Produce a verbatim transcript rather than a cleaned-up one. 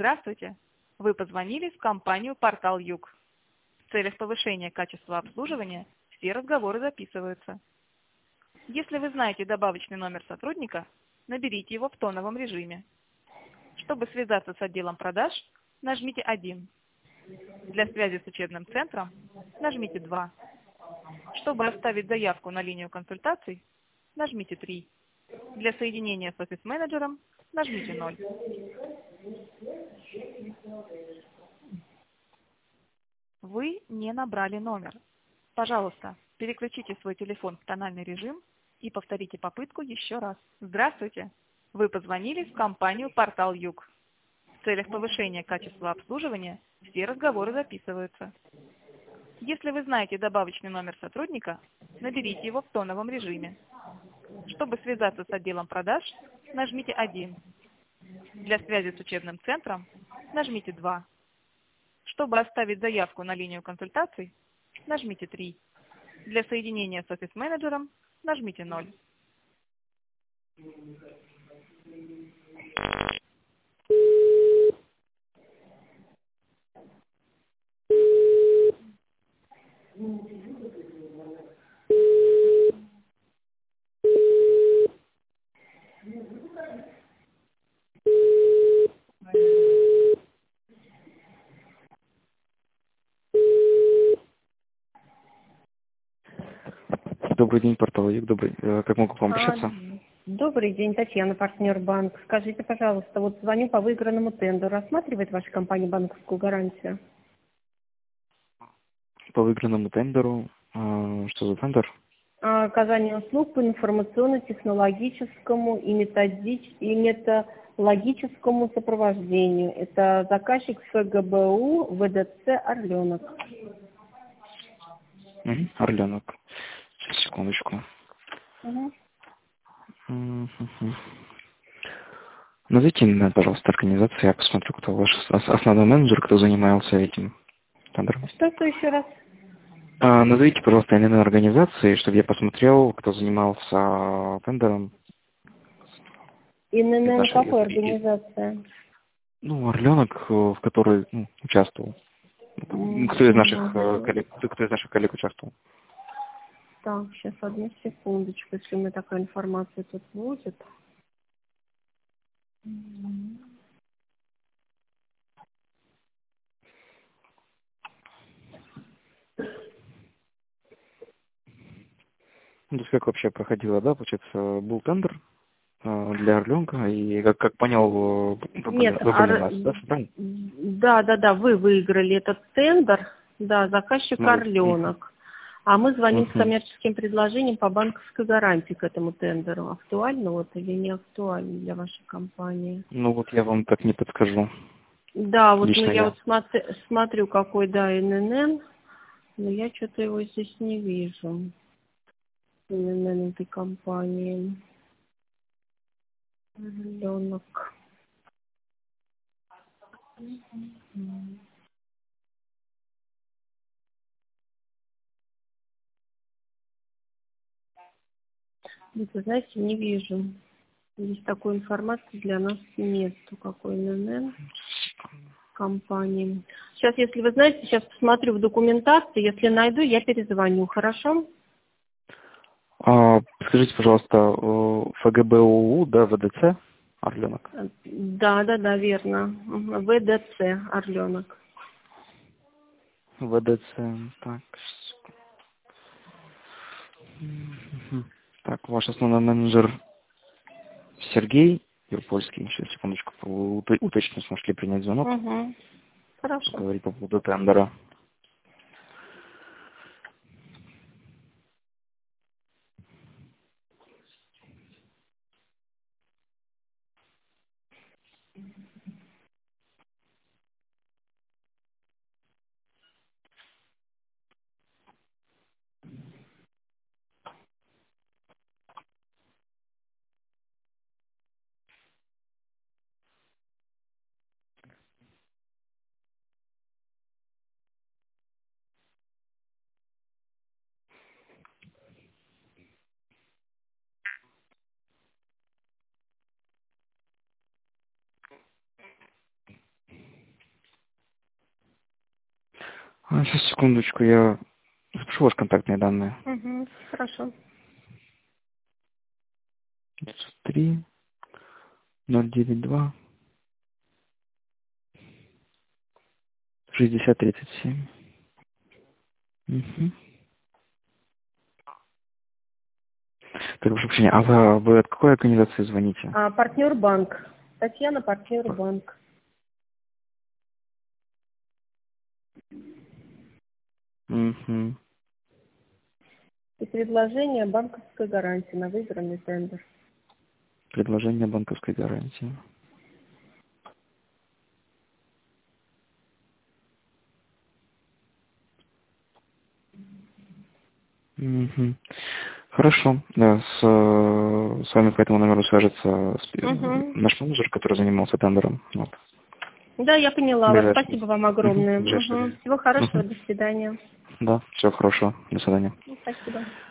Здравствуйте! Вы позвонили в компанию «Портал Юг». В целях повышения качества обслуживания все разговоры записываются. Если вы знаете добавочный номер сотрудника, наберите его в тоновом режиме. Чтобы связаться с отделом продаж, нажмите один. Для связи с учебным центром нажмите два. Чтобы оставить заявку на линию консультаций, нажмите три. Для соединения с офис-менеджером нажмите ноль. Вы не набрали номер. Пожалуйста, переключите свой телефон в тональный режим и повторите попытку еще раз. Здравствуйте! Вы позвонили в компанию «Портал Юг». В целях повышения качества обслуживания все разговоры записываются. Если вы знаете добавочный номер сотрудника, наберите его в тоновом режиме. Чтобы связаться с отделом продаж, нажмите один. Для связи с учебным центром нажмите два. Чтобы оставить заявку на линию консультаций, нажмите три. Для соединения с офис-менеджером нажмите ноль. Добрый день, портал Юг. Добрый. Э, Как могу к вам А, обращаться? Добрый день, Татьяна, партнер банк. Скажите, пожалуйста, вот звоню по выигранному тендеру. Рассматривает ваша компания банковскую гарантию? По выигранному тендеру. э, Что за тендер? А, Оказание услуг по информационно-технологическому и, методич... и методологическому сопровождению. Это заказчик ФГБУ ВДЦ «Орленок». Мгм, Орленок. Сейчас, секундочку. Угу. Мгм. Назовите имя, пожалуйста, организации. Я посмотрю, кто ваш ос- основной менеджер, кто занимался этим тендером. Что, что еще раз? А, назовите, пожалуйста, имя организации, чтобы я посмотрел, кто занимался тендером. Из ИНН нашей, какой из- из- организация? ну, Орленок, э, в который ну, участвовал. М, Кто из наших э, ага. коллег, кто из наших коллег участвовал? Так, сейчас одну секундочку, если у меня такая информация тут будет. Ну, то есть как вообще проходило, да, получается, был тендер э, для Орленка, и как, как понял, э, выбрали, Нет, выбрали ор- нас, да, всё правильно? да, да, да, вы выиграли этот тендер, да, заказчик Ну, вот. Мгм. Орленок. А мы звоним с Мгм. коммерческим предложением по банковской гарантии к этому тендеру. Актуально вот или не актуально для вашей компании? Ну вот я вам так не подскажу, Да, вот, ну лично я я. вот смотрю, смотрю какой, да, ИНН, но я что-то его здесь не вижу. ИНН этой компании. Орленок. Нет, вы знаете, не вижу. Здесь такой информации для нас нет. Какой ИНН компании. Сейчас, если вы знаете, сейчас посмотрю в документации. Если найду, я перезвоню. Хорошо? А, скажите, пожалуйста, э, ФГБУ, да, ВДЦ, Орленок? Да, да, да, верно. Мгм. ВДЦ Орленок. ВДЦ, так. Мгм. Так, ваш основной менеджер Сергей Юрпольский. Сейчас, секундочку, ут- уточню, сможете ли принять звонок, Угу. Хорошо. поговорить по поводу тендера. А, сейчас, секундочку, я запишу ваши контактные данные. Угу, хорошо. девятьсот три ноль девять два шестьдесят тридцать семь. Угу. Так, прошу прощения, а вы, вы от какой организации звоните? А, партнер банк. Татьяна, партнер банк. Угу. И предложение банковской гарантии на выигранный тендер. Предложение банковской гарантии. Угу. Хорошо. Да, с, э, с вами по этому номеру свяжется с- Угу. наш менеджер, который занимался тендером. Вот. Да, я поняла вас. Ближайший. Спасибо вам огромное. Мгм. Ближайший. Угу. Всего хорошего. Мгм. До свидания. Да, всего хорошего. До свидания. Ну, спасибо.